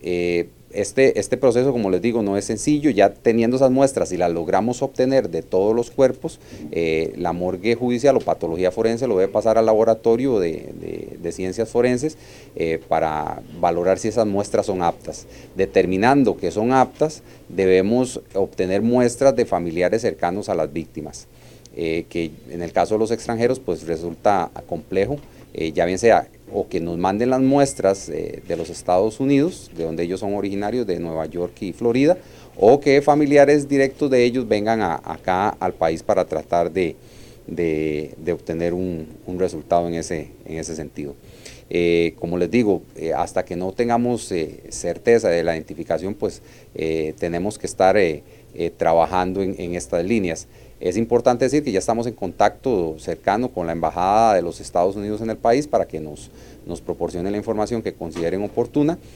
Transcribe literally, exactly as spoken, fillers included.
Eh, este, este proceso, como les digo, no es sencillo. Ya teniendo esas muestras y las logramos obtener de todos los cuerpos, eh, la morgue judicial o patología forense lo debe pasar al laboratorio de, de, de ciencias forenses eh, para valorar si esas muestras son aptas. Determinando que son aptas, debemos obtener muestras de familiares cercanos a las víctimas, eh, que en el caso de los extranjeros pues resulta complejo, eh, ya bien sea o que nos manden las muestras eh, de los Estados Unidos, de donde ellos son originarios, de Nueva York y Florida, o que familiares directos de ellos vengan a, acá al país para tratar de, de, de obtener un, un, resultado en ese, en ese sentido. Eh, como les digo, eh, hasta que no tengamos eh, certeza de la identificación, pues eh, tenemos que estar eh, eh, trabajando en, en estas líneas. Es importante decir que ya estamos en contacto cercano con la Embajada de los Estados Unidos en el país para que nos, nos proporcione la información que consideren oportuna,